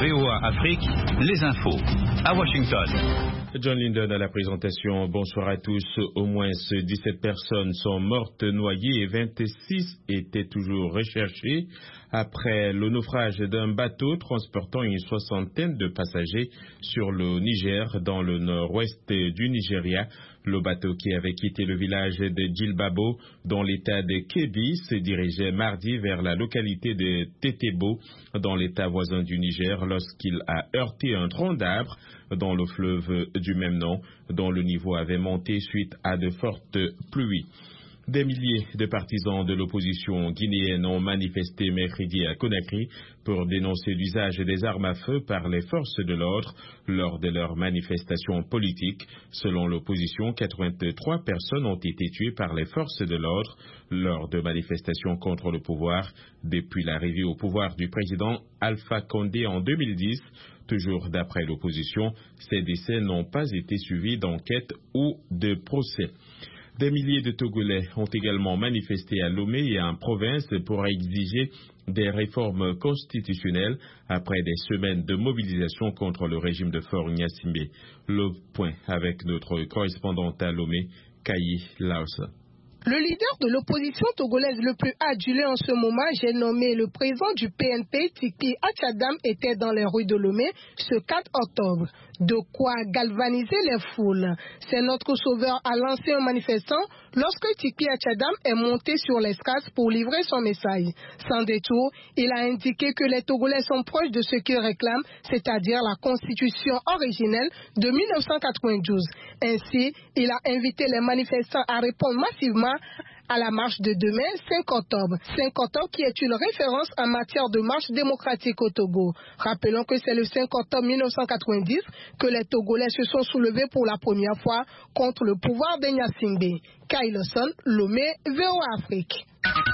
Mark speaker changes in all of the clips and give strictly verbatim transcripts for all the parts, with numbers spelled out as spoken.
Speaker 1: V O A Afrique, les infos. À Washington.
Speaker 2: John Linden à la présentation. Bonsoir à tous. Au moins dix-sept personnes sont mortes noyées et vingt-six étaient toujours recherchées après le naufrage d'un bateau transportant une soixantaine de passagers sur le Niger, dans le nord-ouest du Nigeria. Le bateau qui avait quitté le village de Djilbabo, dans l'état de Kebbi, se dirigeait mardi vers la localité de Tetebo, dans l'état voisin du Niger, lorsqu'il a heurté un tronc d'arbre dans le fleuve du même nom, dont le niveau avait monté suite à de fortes pluies. Des milliers de partisans de l'opposition guinéenne ont manifesté mercredi à Conakry pour dénoncer l'usage des armes à feu par les forces de l'ordre lors de leur manifestation politique. Selon l'opposition, quatre-vingt-trois personnes ont été tuées par les forces de l'ordre lors de manifestations contre le pouvoir depuis l'arrivée au pouvoir du président Alpha Condé en deux mille dix. Toujours d'après l'opposition, ces décès n'ont pas été suivis d'enquête ou de procès. Des milliers de Togolais ont également manifesté à Lomé et en province pour exiger des réformes constitutionnelles après des semaines de mobilisation contre le régime de Faure Gnassingbé. Le point avec notre correspondante à Lomé, Kayi Lausa.
Speaker 3: Le leader de l'opposition togolaise le plus adulé en ce moment, j'ai nommé le président du P N P, Tiki Achadam, était dans les rues de Lomé ce quatre octobre. De quoi galvaniser les foules. C'est notre sauveur a lancé un manifestant lorsque Tiki Achadam est monté sur l'estrade pour livrer son message. Sans détour, il a indiqué que les Togolais sont proches de ce qu'ils réclament, c'est-à-dire la constitution originelle de mille neuf cent quatre-vingt-douze. Ainsi, il a invité les manifestants à répondre massivement à la marche de demain, cinq octobre. cinq octobre qui est une référence en matière de marche démocratique au Togo. Rappelons que c'est le cinq octobre mille neuf cent quatre-vingt-dix que les Togolais se sont soulevés pour la première fois contre le pouvoir de Gnassingbé. Kayi Lawson, Lomé, V O A Afrique.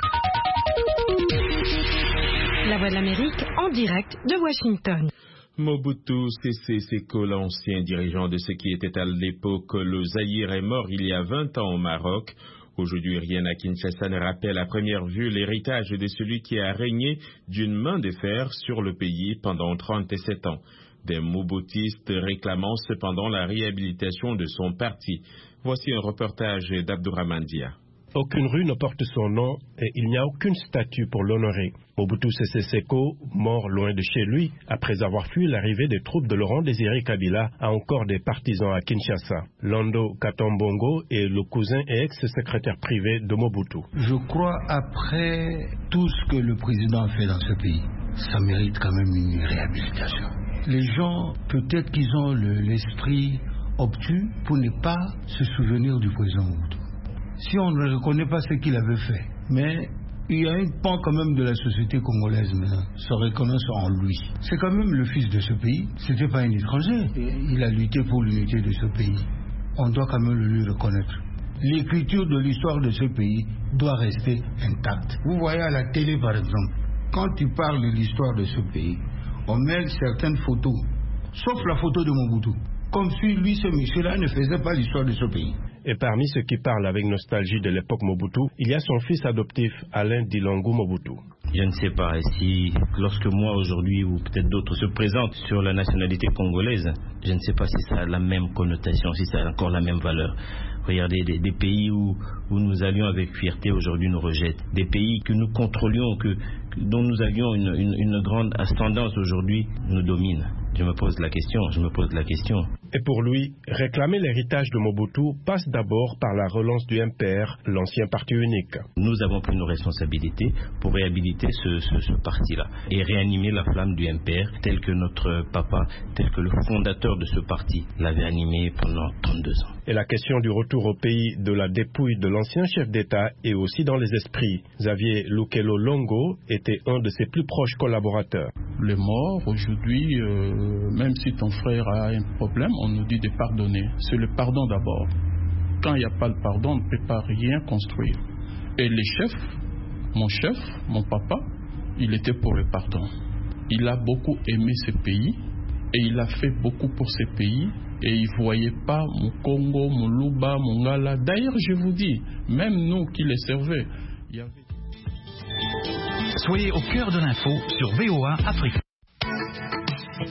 Speaker 4: La Voix de l'Amérique en direct de Washington.
Speaker 2: Mobutu Sese Seko, l'ancien dirigeant de ce qui était à l'époque le Zaïre, est mort il y a vingt ans au Maroc. Aujourd'hui, rien à Kinshasa ne rappelle à première vue l'héritage de celui qui a régné d'une main de fer sur le pays pendant trente-sept ans. Des mobutistes réclamant cependant la réhabilitation de son parti. Voici un reportage d'Abdourahmane Dia.
Speaker 5: Aucune rue ne porte son nom et il n'y a aucune statue pour l'honorer. Mobutu Sese Seko, mort loin de chez lui, après avoir fui l'arrivée des troupes de Laurent Désiré Kabila, a encore des partisans à Kinshasa. Lando Katombongo est le cousin et ex-secrétaire privé de Mobutu.
Speaker 6: Je crois, après tout ce que le président a fait dans ce pays, ça mérite quand même une réhabilitation. Les gens, peut-être qu'ils ont le, l'esprit obtus pour ne pas se souvenir du président Mobutu. Si on ne reconnaît pas ce qu'il avait fait, mais il y a un pan quand même de la société congolaise maintenant, se reconnaissent en lui. C'est quand même le fils de ce pays, c'était pas un étranger. Il a lutté pour l'unité de ce pays. On doit quand même le lui reconnaître. L'écriture de l'histoire de ce pays doit rester intacte. Vous voyez à la télé par exemple, quand tu parles de l'histoire de ce pays, on met certaines photos, sauf la photo de Mobutu, comme si lui, ce monsieur-là, ne faisait pas l'histoire de ce pays.
Speaker 5: Et parmi ceux qui parlent avec nostalgie de l'époque Mobutu, il y a son fils adoptif, Alain Dilongo Mobutu.
Speaker 7: Je ne sais pas si lorsque moi aujourd'hui ou peut-être d'autres se présentent sur la nationalité congolaise, je ne sais pas si ça a la même connotation, si ça a encore la même valeur. Regardez, des, des pays où, où nous allions avec fierté aujourd'hui nous rejettent. Des pays que nous contrôlions, que, dont nous avions une, une, une grande ascendance aujourd'hui, nous dominent. Je me pose la question, je me pose la question.
Speaker 5: Et pour lui, réclamer l'héritage de Mobutu passe d'abord par la relance du M P R, l'ancien parti unique.
Speaker 7: Nous avons pris nos responsabilités pour réhabiliter ce, ce, ce parti-là et réanimer la flamme du M P R tel que notre papa, tel que le fondateur de ce parti l'avait animé pendant trente-deux ans.
Speaker 5: Et la question du retour au pays de la dépouille de l'ancien chef d'État est aussi dans les esprits. Xavier Lukelo Longo était un de ses plus proches collaborateurs.
Speaker 8: Les morts, aujourd'hui, euh, même si ton frère a un problème, on nous dit de pardonner. C'est le pardon d'abord. Quand il n'y a pas de pardon, on ne peut pas rien construire. Et les chefs, mon chef, mon papa, il était pour le pardon. Il a beaucoup aimé ce pays et il a fait beaucoup pour ce pays. Et il ne voyait pas mon Congo, mon Luba, mon Ngala. D'ailleurs, je vous dis, même nous qui les servaient, il y avait...
Speaker 1: Soyez au cœur de l'info sur V O A Afrique.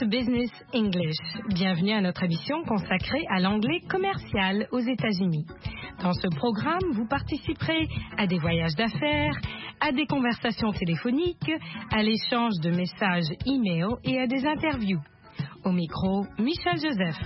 Speaker 4: Business English. Bienvenue à notre émission consacrée à l'anglais commercial aux États-Unis. Dans ce programme, vous participerez à des voyages d'affaires, à des conversations téléphoniques, à l'échange de messages e-mail et à des interviews. Au micro, Michel Joseph.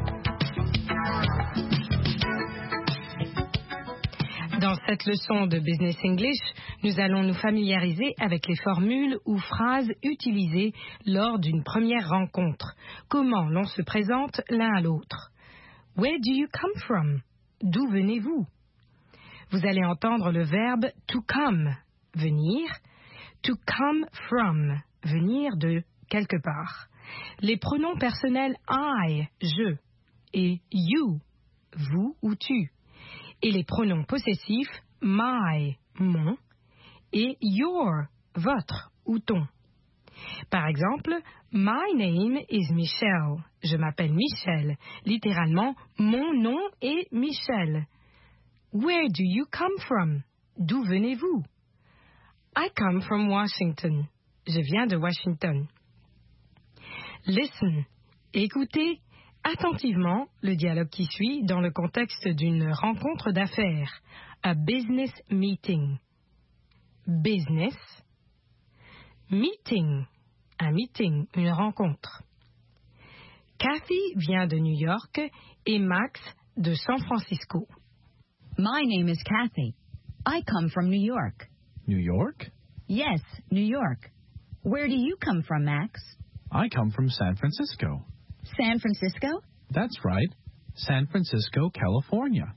Speaker 4: Dans cette leçon de Business English, nous allons nous familiariser avec les formules ou phrases utilisées lors d'une première rencontre. Comment l'on se présente l'un à l'autre. Where do you come from? D'où venez-vous? Vous allez entendre le verbe to come, venir, to come from, venir de quelque part. Les pronoms personnels I, je, et you, vous ou tu. Et les pronoms possessifs my, mon, et your, votre ou ton. Par exemple, my name is Michelle. Je m'appelle Michel. Littéralement, mon nom est Michel. Where do you come from? D'où venez-vous? I come from Washington. Je viens de Washington. Listen. Écoutez attentivement le dialogue qui suit dans le contexte d'une rencontre d'affaires, a business meeting. Business, meeting, un meeting, une rencontre. Kathy vient de New York et Max de San Francisco.
Speaker 9: My name is Kathy. I come from New York.
Speaker 10: New York?
Speaker 9: Yes, New York. Where do you come from, Max?
Speaker 10: I come from San Francisco.
Speaker 9: San Francisco?
Speaker 10: That's right. San Francisco, California.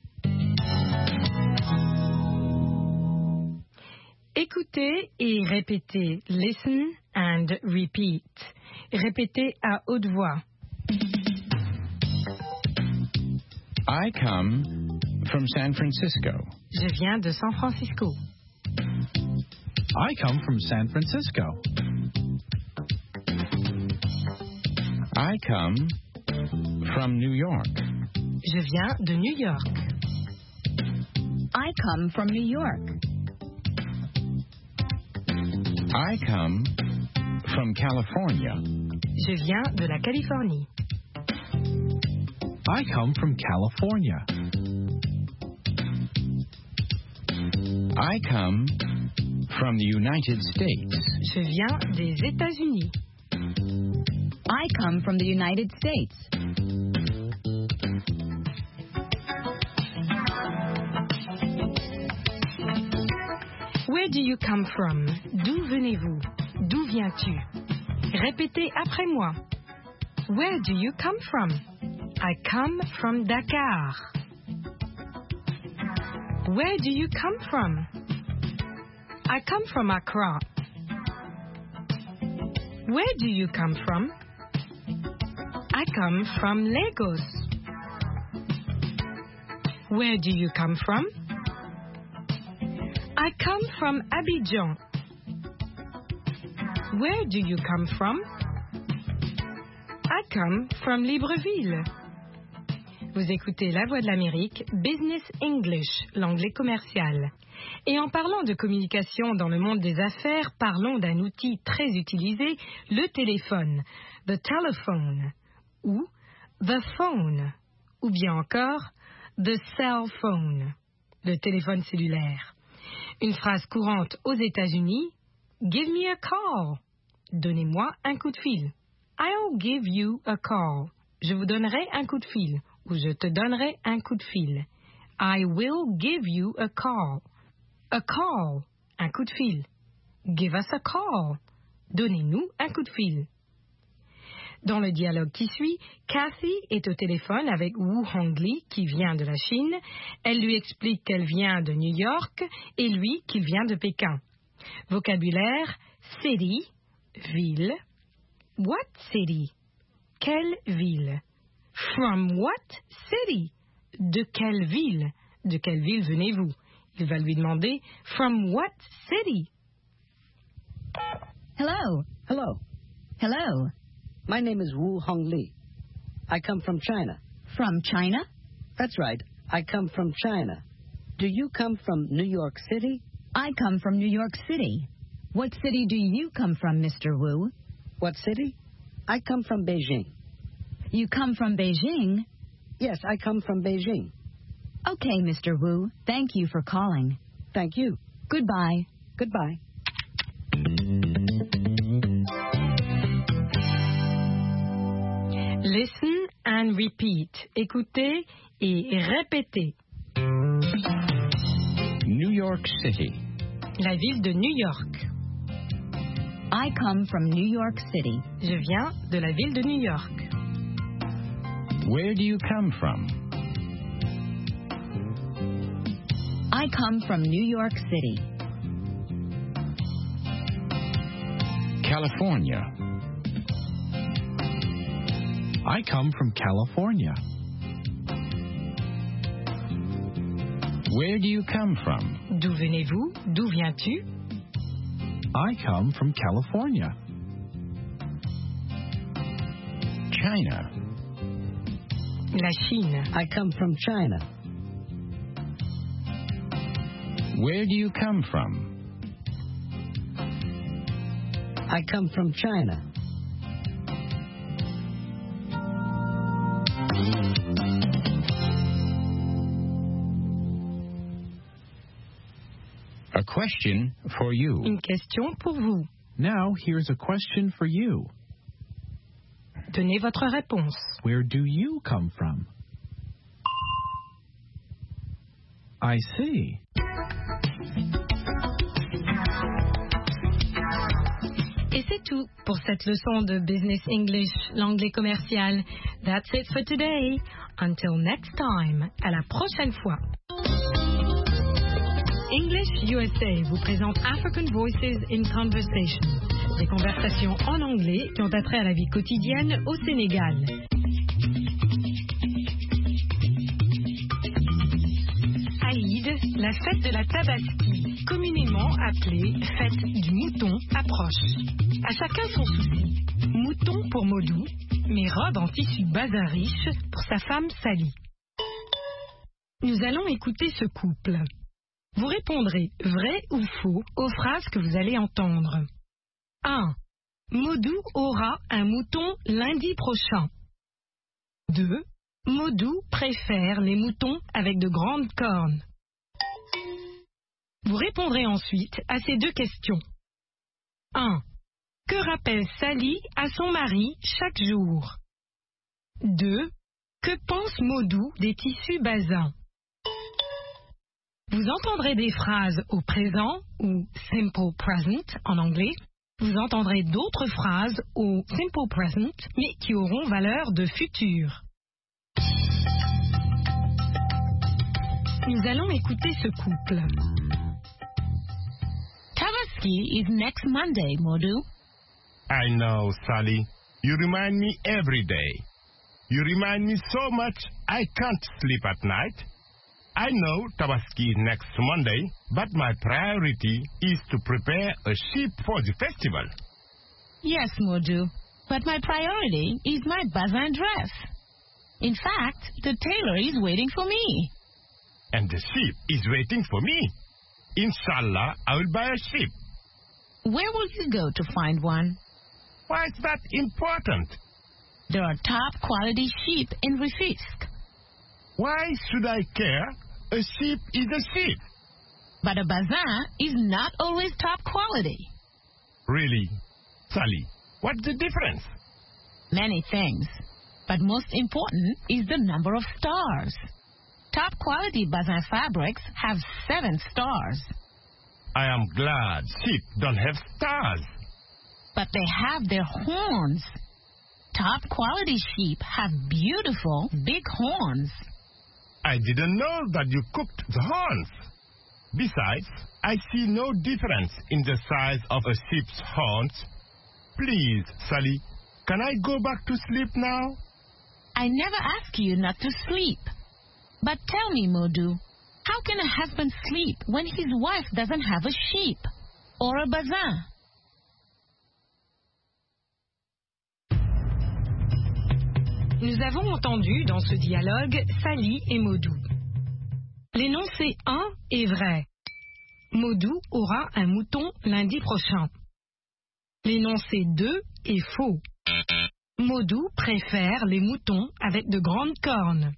Speaker 4: Écoutez et répétez. Listen and repeat. Répétez à haute voix.
Speaker 11: I come from San Francisco.
Speaker 4: Je viens de San Francisco.
Speaker 10: I come from San Francisco.
Speaker 11: I come from New York.
Speaker 4: Je viens de New York.
Speaker 9: I come from New York.
Speaker 11: I come from California.
Speaker 4: Je viens de la Californie.
Speaker 10: I come from California.
Speaker 11: I come from the United States.
Speaker 4: Je viens des États-Unis.
Speaker 9: I come from the United States.
Speaker 4: Where do you come from? D'où venez-vous? D'où viens-tu? Répétez après moi. Where do you come from? I come from Dakar. Where do you come from? I come from Accra. Where do you come from? I come from Lagos. Where do you come from? I come from Abidjan. Where do you come from? I come from Libreville. Vous écoutez La Voix de l'Amérique, Business English, l'anglais commercial. Et en parlant de communication dans le monde des affaires, parlons d'un outil très utilisé, le téléphone, the telephone, ou the phone, ou bien encore the cell phone, le téléphone cellulaire. Une phrase courante aux États-Unis, give me a call, donnez-moi un coup de fil. I'll give you a call, je vous donnerai un coup de fil, ou je te donnerai un coup de fil. I will give you a call. A call, un coup de fil. Give us a call, donnez-nous un coup de fil. Dans le dialogue qui suit, Kathy est au téléphone avec Wu Hongli, qui vient de la Chine. Elle lui explique qu'elle vient de New York et lui qu'il vient de Pékin. Vocabulaire, city, ville. What city? Quelle ville? From what city? De quelle ville? De quelle ville venez-vous? Il va lui demander, from what city?
Speaker 9: Hello.
Speaker 12: Hello.
Speaker 9: Hello.
Speaker 12: My name is Wu Hongli. I come from China.
Speaker 9: From China?
Speaker 12: That's right. I come from China. Do you come from New York City?
Speaker 9: I come from New York City. What city do you come from, Mister Wu?
Speaker 12: What city? I come from Beijing.
Speaker 9: You come from Beijing?
Speaker 12: Yes, I come from Beijing.
Speaker 9: Okay, Mister Wu. Thank you for calling.
Speaker 12: Thank you.
Speaker 9: Goodbye.
Speaker 12: Goodbye.
Speaker 4: Listen and repeat. Écoutez et répétez.
Speaker 11: New York City.
Speaker 4: La ville de New York.
Speaker 9: I come from New York City.
Speaker 4: Je viens de la ville de New York.
Speaker 11: Where do you come from?
Speaker 9: I come from New York City.
Speaker 11: California.
Speaker 10: I come from California.
Speaker 11: Where do you come from?
Speaker 4: D'où venez-vous? D'où viens-tu?
Speaker 10: I come from California.
Speaker 11: China.
Speaker 4: La Chine.
Speaker 12: I come from China.
Speaker 11: Where do you come from?
Speaker 12: I come from China.
Speaker 11: A question for you.
Speaker 4: Une question pour vous.
Speaker 10: Now, here's a question for you.
Speaker 4: Donnez votre réponse.
Speaker 10: Where do you come from? I see.
Speaker 4: Et c'est tout pour cette leçon de Business English, l'anglais commercial. That's it for today. Until next time. À la prochaine fois. English U S A vous présente African Voices in Conversation. Des conversations en anglais qui ont attrait à la vie quotidienne au Sénégal. Aïd, la fête de la Tabaski, communément appelée fête du mouton, approche. À chacun son souci. Mouton pour Modou, mais robe en tissu bazin riche pour sa femme Sally. Nous allons écouter ce couple. Vous répondrez vrai ou faux aux phrases que vous allez entendre. un. Modou aura un mouton lundi prochain. deux. Modou préfère les moutons avec de grandes cornes. Vous répondrez ensuite à ces deux questions. un. Que rappelle Sally à son mari chaque jour? deux. Que pense Modou des tissus bazins? Vous entendrez des phrases au présent ou simple present en anglais. Vous entendrez d'autres phrases au simple present mais qui auront valeur de futur. Nous allons écouter ce couple.
Speaker 13: Tabaski is next Monday, Modou.
Speaker 14: I know, Sally. You remind me every day. You remind me so much I can't sleep at night. I know Tabaski is next Monday, but my priority is to prepare a sheep for the festival.
Speaker 13: Yes, Modou, but my priority is my bazin dress. In fact, the tailor is waiting for me.
Speaker 14: And the sheep is waiting for me. Inshallah, I will buy a sheep.
Speaker 13: Where will you go to find one?
Speaker 14: Why is that important?
Speaker 13: There are top quality sheep in Rufisque.
Speaker 14: Why should I care? A sheep is a sheep.
Speaker 13: But a bazin is not always top quality.
Speaker 14: Really? Sally, what's the difference?
Speaker 13: Many things. But most important is the number of stars. Top quality bazin fabrics have seven stars.
Speaker 14: I am glad sheep don't have stars.
Speaker 13: But they have their horns. Top quality sheep have beautiful big horns.
Speaker 14: I didn't know that you cooked the horns. Besides, I see no difference in the size of a sheep's horns. Please, Sally, can I go back to sleep now?
Speaker 13: I never ask you not to sleep. But tell me, Modou, how can a husband sleep when his wife doesn't have a sheep or a bazin?
Speaker 4: Nous avons entendu dans ce dialogue Sally et Modou. L'énoncé un est vrai. Modou aura un mouton lundi prochain. L'énoncé deux est faux. Modou préfère les moutons avec de grandes cornes.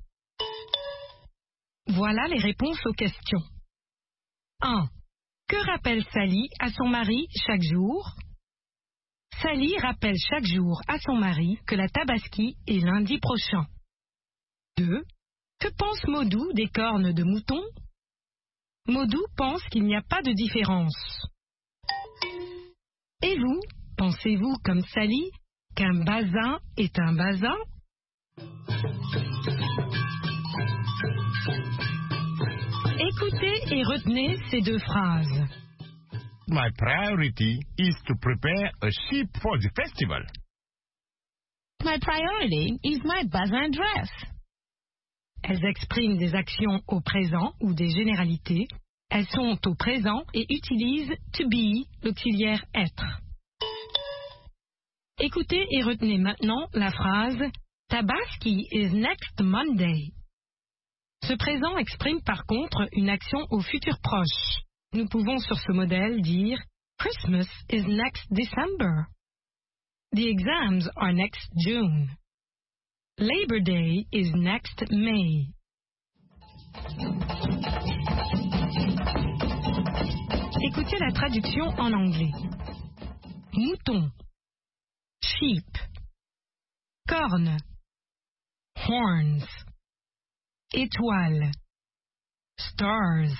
Speaker 4: Voilà les réponses aux questions. un. Que rappelle Sally à son mari chaque jour? Sally rappelle chaque jour à son mari que la Tabaski est lundi prochain. deux. Que pense Modou des cornes de mouton? Modou pense qu'il n'y a pas de différence. Et vous, pensez-vous comme Sally qu'un bazin est un bazin? Écoutez et retenez ces deux phrases.
Speaker 14: My priority is to prepare a sheep for the festival.
Speaker 13: My priority is my bazin dress.
Speaker 4: Elles expriment des actions au présent ou des généralités. Elles sont au présent et utilisent to be, l'auxiliaire être. Écoutez et retenez maintenant la phrase Tabaski is next Monday. Ce présent exprime par contre une action au futur proche. Nous pouvons sur ce modèle dire Christmas is next December. The exams are next June. Labor Day is next May. Écoutez la traduction en anglais. Mouton. Sheep. Corne. Horns. Étoile. Stars.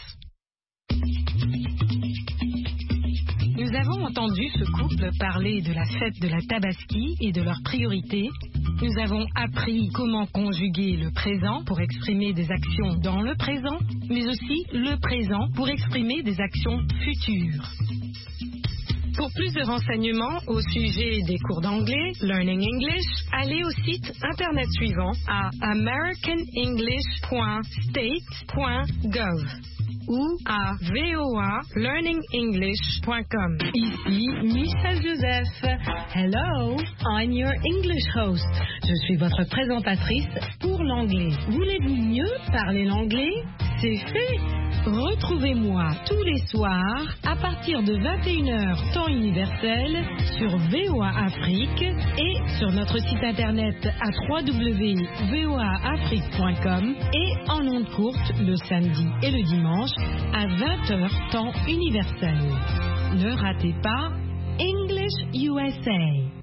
Speaker 4: Nous avons entendu ce couple parler de la fête de la Tabaski et de leurs priorités. Nous avons appris comment conjuguer le présent pour exprimer des actions dans le présent, mais aussi le présent pour exprimer des actions futures. Pour plus de renseignements au sujet des cours d'anglais, Learning English, allez au site internet suivant à american english point state point gov ou à voa learning english point com.
Speaker 15: Ici Michel Joseph. Hello, I'm your English host. Je suis votre présentatrice pour l'anglais. Voulez-vous mieux parler l'anglais? C'est fait. Retrouvez-moi tous les soirs à partir de vingt et une heures temps universel sur V O A Afrique et sur notre site internet à w w w point v o a afrique point com et en ondes courtes le samedi et le dimanche à vingt heures temps universel. Ne ratez pas English U S A.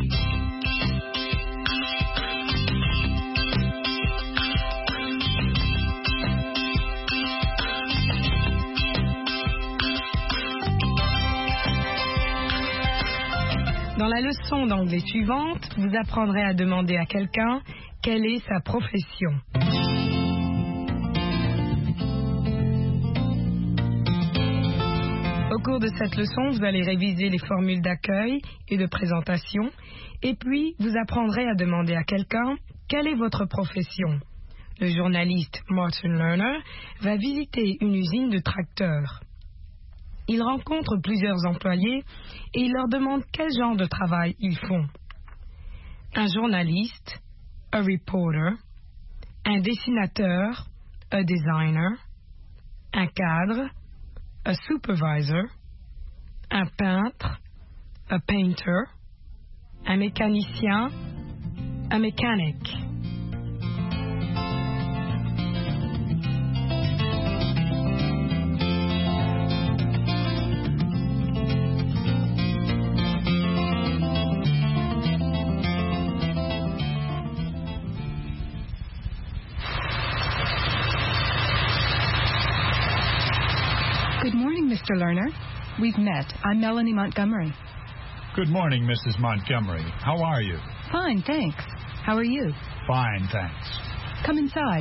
Speaker 4: Dans la leçon d'anglais suivante, vous apprendrez à demander à quelqu'un quelle est sa profession. Au cours de cette leçon, vous allez réviser les formules d'accueil et de présentation, et puis vous apprendrez à demander à quelqu'un quelle est votre profession. Le journaliste Martin Lerner va visiter une usine de tracteurs. Il rencontre plusieurs employés et il leur demande quel genre de travail ils font. Un journaliste, a reporter, un dessinateur, a designer, un cadre, a supervisor, un peintre, a painter, un mécanicien, a mechanic.
Speaker 16: Good morning, Mister Lerner. We've met. I'm Melanie Montgomery.
Speaker 17: Good morning, Missus Montgomery. How are you?
Speaker 16: Fine, thanks. How are you?
Speaker 17: Fine, thanks.
Speaker 16: Come inside.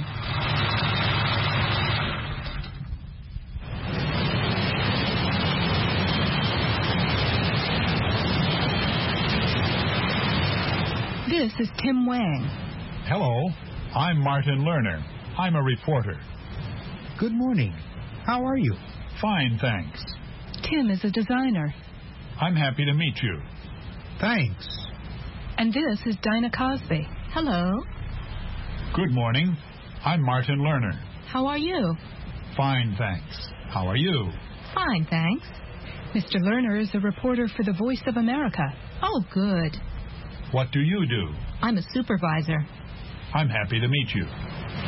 Speaker 16: This is Tim Wang.
Speaker 17: Hello. I'm Martin Lerner. I'm a reporter.
Speaker 18: Good morning. How are you?
Speaker 17: Fine, thanks.
Speaker 16: Tim is a designer.
Speaker 17: I'm happy to meet you.
Speaker 18: Thanks.
Speaker 16: And this is Dinah Cosby.
Speaker 13: Hello.
Speaker 17: Good morning. I'm Martin Lerner.
Speaker 13: How are you?
Speaker 17: Fine, thanks. How are you?
Speaker 13: Fine, thanks.
Speaker 16: Mister Lerner is a reporter for the Voice of America.
Speaker 13: Oh, good.
Speaker 17: What do you do?
Speaker 13: I'm a supervisor.
Speaker 17: I'm happy to meet you.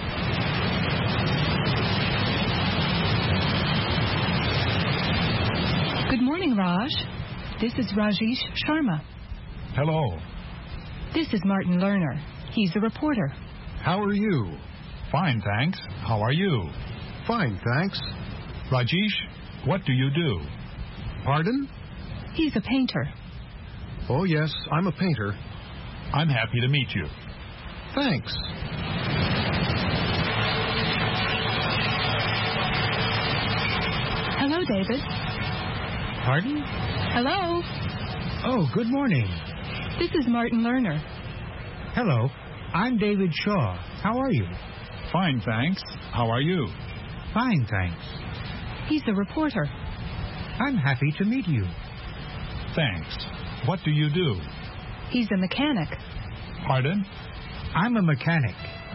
Speaker 16: Good morning, Raj. This is Rajesh Sharma.
Speaker 17: Hello.
Speaker 16: This is Martin Lerner. He's a reporter.
Speaker 18: How are you?
Speaker 17: Fine, thanks. How are you?
Speaker 18: Fine, thanks.
Speaker 17: Rajesh, what do you do?
Speaker 18: Pardon?
Speaker 16: He's a painter.
Speaker 18: Oh, yes, I'm a painter.
Speaker 17: I'm happy to meet you.
Speaker 18: Thanks.
Speaker 16: Hello, David.
Speaker 18: Pardon?
Speaker 16: Hello.
Speaker 18: Oh, good morning.
Speaker 16: This is Martin Lerner.
Speaker 18: Hello. I'm David Shaw. How are you?
Speaker 17: Fine, thanks. How are you?
Speaker 18: Fine, thanks.
Speaker 16: He's a reporter.
Speaker 18: I'm happy to meet you.
Speaker 17: Thanks. What do you do?
Speaker 16: He's a mechanic.
Speaker 17: Pardon?
Speaker 18: I'm a mechanic.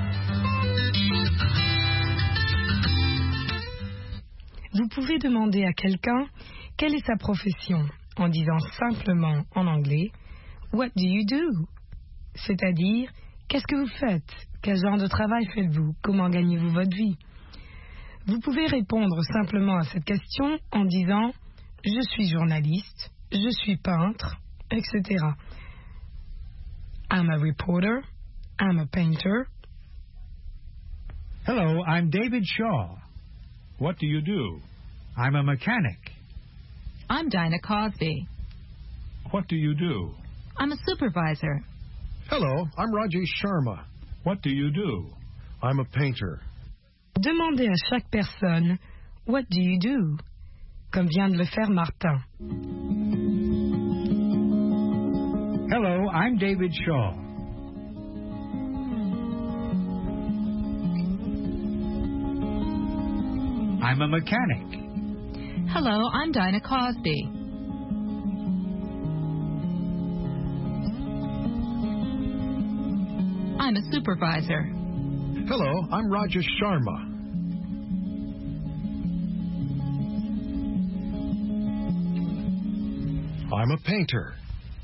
Speaker 4: Vous pouvez demander à quelqu'un quelle est sa profession en disant simplement en anglais « What do you do ?» C'est-à-dire « Qu'est-ce que vous faites ? Quel genre de travail faites-vous ? Comment gagnez-vous votre vie ?» Vous pouvez répondre simplement à cette question en disant « Je suis journaliste, je suis peintre, et cetera. I'm a reporter, I'm a painter. »
Speaker 18: Hello, I'm David Shaw.
Speaker 17: What do you do?
Speaker 18: I'm a mechanic.
Speaker 13: I'm Dinah Cosby.
Speaker 17: What do you do?
Speaker 13: I'm a supervisor.
Speaker 18: Hello, I'm Rajesh Sharma.
Speaker 17: What do you do?
Speaker 18: I'm a painter.
Speaker 4: Demandez à chaque personne « What do you do ?» comme vient de le faire Martin.
Speaker 18: Hello, I'm David Shaw. I'm a mechanic.
Speaker 13: Hello, I'm Dinah Cosby. I'm a supervisor.
Speaker 18: Hello, I'm Rajesh Sharma. I'm a painter.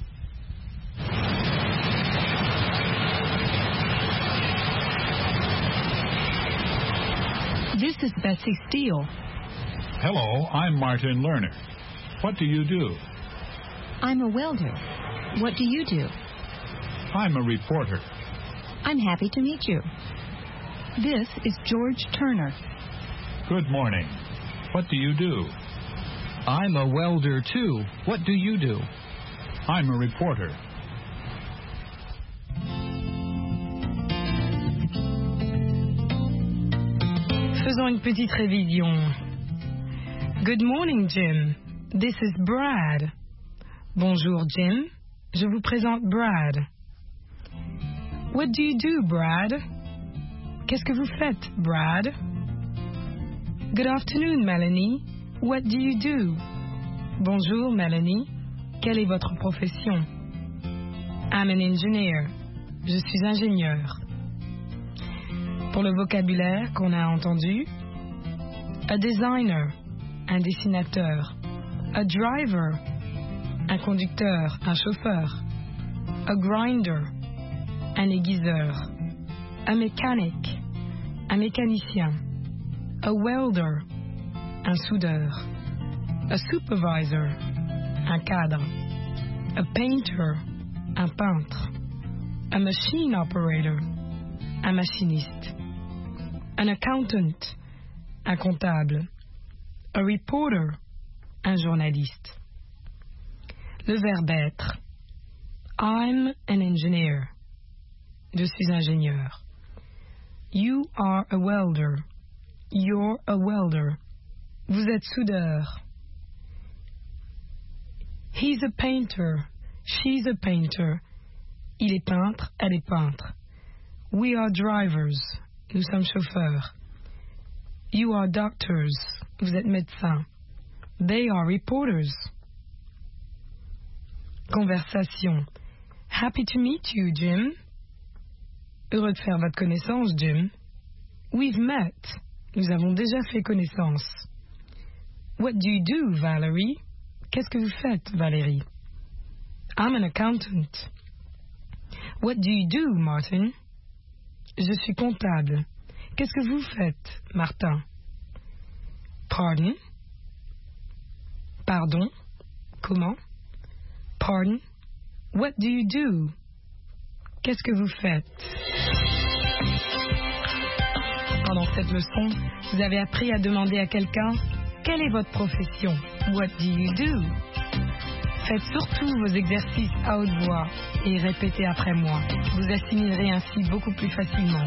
Speaker 16: This is Betsy Steele.
Speaker 17: Hello, I'm Martin Lerner. What do you do?
Speaker 9: I'm a welder. What do you do?
Speaker 17: I'm a reporter.
Speaker 9: I'm happy to meet you.
Speaker 16: This is George Turner.
Speaker 17: Good morning. What do you do?
Speaker 10: I'm a welder, too. What do you do?
Speaker 17: I'm a reporter.
Speaker 4: Faisons une petite révision. Good morning, Jim. This is Brad. Bonjour, Jim. Je vous présente Brad. What do you do, Brad? Qu'est-ce que vous faites, Brad? Good afternoon, Melanie. What do you do? Bonjour, Melanie. Quelle est votre profession? I'm an engineer. Je suis ingénieur. Pour le vocabulaire qu'on a entendu, a designer, un dessinateur, a driver, un conducteur, un chauffeur, a grinder, un aiguiseur, a mechanic, un mécanicien, a welder, un soudeur, a supervisor, un cadre, a painter, un peintre, a machine operator, un machiniste, an accountant, un comptable, a reporter, un journaliste. Le verbe être. I'm an engineer. Je suis ingénieur. You are a welder. You're a welder. Vous êtes soudeur. He's a painter. She's a painter. Il est peintre, elle est peintre. We are drivers. Nous sommes chauffeurs. You are doctors. Vous êtes médecins. They are reporters. Conversation. Happy to meet you, Jim. Heureux de faire votre connaissance, Jim. We've met. Nous avons déjà fait connaissance. What do you do, Valerie? Qu'est-ce que vous faites, Valérie? I'm an accountant. What do you do, Martin? Je suis comptable. Qu'est-ce que vous faites, Martin? Pardon? Pardon? Comment? Pardon? What do you do? Qu'est-ce que vous faites? Pendant cette leçon, vous avez appris à demander à quelqu'un quelle est votre profession? What do you do? Faites surtout vos exercices à haute voix et répétez après moi. Vous assimilerez ainsi beaucoup plus facilement.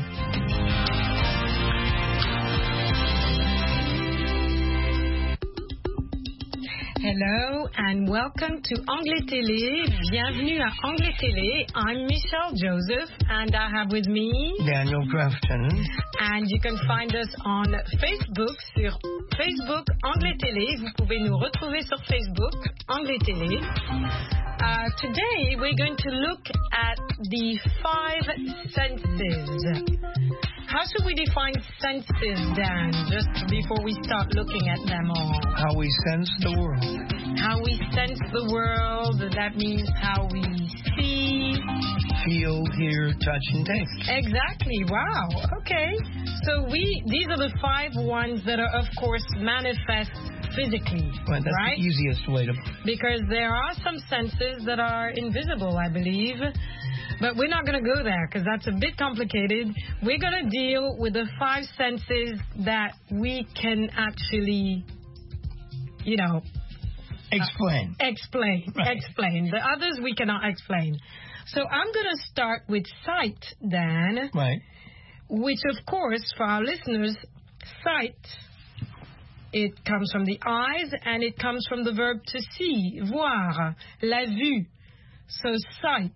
Speaker 4: Hello and welcome to Anglais Télé. Bienvenue à Anglais Télé. I'm Michelle Joseph and I have with me
Speaker 19: Daniel Grafton.
Speaker 4: And you can find us on Facebook sur Facebook Anglais Télé. Vous pouvez nous retrouver sur Facebook Anglais Télé. Uh, today we're going to look at the five senses. How should we define senses, Dan, just before we start looking at them all?
Speaker 19: How we sense the world.
Speaker 4: How we sense the world, that means how we see,
Speaker 19: feel, hear, touch, and taste.
Speaker 4: Exactly, wow, okay. So we, these are the five ones that are, of course, manifest physically,
Speaker 19: well, that's
Speaker 4: right?
Speaker 19: the easiest way to...
Speaker 4: Because there are some senses that are invisible, I believe. But we're not going to go there because that's a bit complicated. We're going to deal with the five senses that we can actually, you know...
Speaker 19: Explain.
Speaker 4: Uh, explain.
Speaker 19: Right.
Speaker 4: Explain. The others we cannot explain. So I'm going to start with sight, Dan.
Speaker 19: Right.
Speaker 4: Which, of course, for our listeners, sight, it comes from the eyes and it comes from the verb to see, voir, la vue. So sight.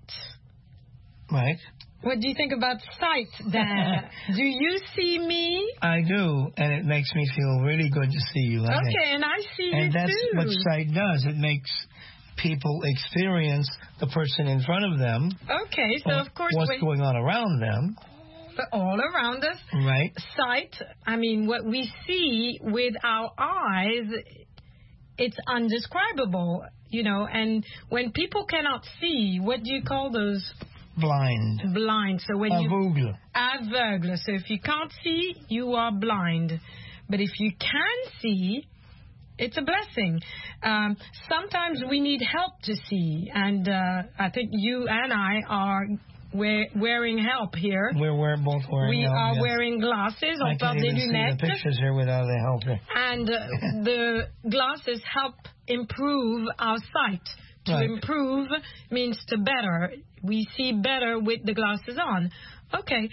Speaker 19: Right.
Speaker 4: What do you think about sight, Dan? Do you see me?
Speaker 19: I do, and it makes me feel really good to see you. I
Speaker 4: Okay,
Speaker 19: think.
Speaker 4: and I see
Speaker 19: and
Speaker 4: you
Speaker 19: that's
Speaker 4: too.
Speaker 19: what sight does. It makes people experience the person in front of them.
Speaker 4: Okay, so of course...
Speaker 19: What's
Speaker 4: we,
Speaker 19: going on around them.
Speaker 4: All around us.
Speaker 19: Right.
Speaker 4: Sight, I mean, what we see with our eyes, it's undescribable, you know, and when people cannot see, what do you call those...
Speaker 19: Blind.
Speaker 4: Blind. So when
Speaker 19: Aveugle.
Speaker 4: you aveugle. So if you can't see, you are blind. But if you can see, it's a blessing. Um, sometimes we need help to see, and uh, I think you and I are wear, wearing help here.
Speaker 19: We're, we're both wearing
Speaker 4: we
Speaker 19: help.
Speaker 4: We are
Speaker 19: yes.
Speaker 4: wearing glasses.
Speaker 19: I
Speaker 4: On
Speaker 19: can't
Speaker 4: des
Speaker 19: even
Speaker 4: lunettes.
Speaker 19: see the pictures here without the help.
Speaker 4: And uh, the glasses help improve our sight. To
Speaker 19: right.
Speaker 4: improve means to better. We see better with the glasses on. Okay,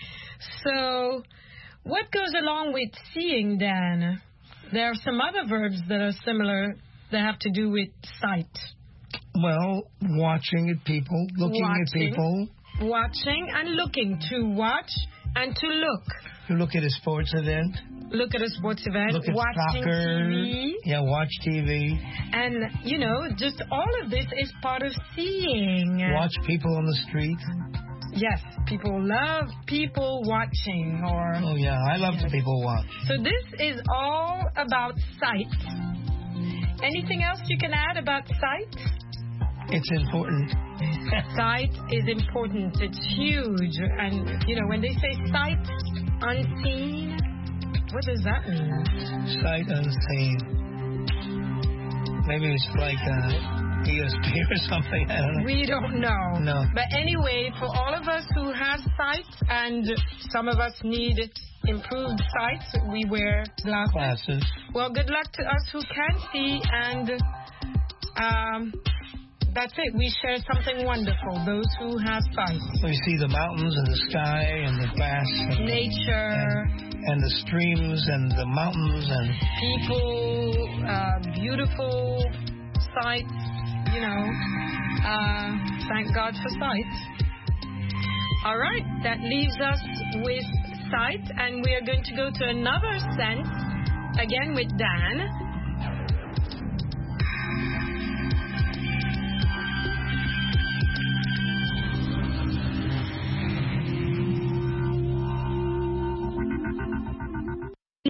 Speaker 4: so what goes along with seeing, Dan? There are some other verbs that are similar that have to do with sight.
Speaker 19: Well, watching at people, looking
Speaker 4: watching,
Speaker 19: at people.
Speaker 4: Watching and looking. To watch and to look.
Speaker 19: You look at a sports event.
Speaker 4: Look at a sports event.
Speaker 19: Look at
Speaker 4: watching
Speaker 19: soccer.
Speaker 4: T V.
Speaker 19: Yeah, watch T V.
Speaker 4: And, you know, just all of this is part of seeing.
Speaker 19: Watch people on the street.
Speaker 4: Yes, people love people watching. Or
Speaker 19: Oh, yeah, I love
Speaker 4: yes.
Speaker 19: the people watch.
Speaker 4: So this is all about sight. Anything else you can add about sight?
Speaker 19: It's important.
Speaker 4: Sight is important. It's huge. And, you know, when they say sight unseen, what does that mean?
Speaker 19: Sight unseen. Maybe it's like uh, E S P or something. I don't know.
Speaker 4: We don't know.
Speaker 19: No.
Speaker 4: But anyway, for all of us who have sight, and some of us need improved sight, we wear glasses.
Speaker 19: Glasses.
Speaker 4: Well, good luck to us who can see, and um, that's it. We share something wonderful, those who have sight.
Speaker 19: We see the mountains and the sky and the grass. And
Speaker 4: Nature.
Speaker 19: And, and the streams and the mountains and...
Speaker 4: People, uh, beautiful sight, you know. Uh, thank God for sight. All right, that leaves us with sight, and we are going to go to another sense, again with Dan.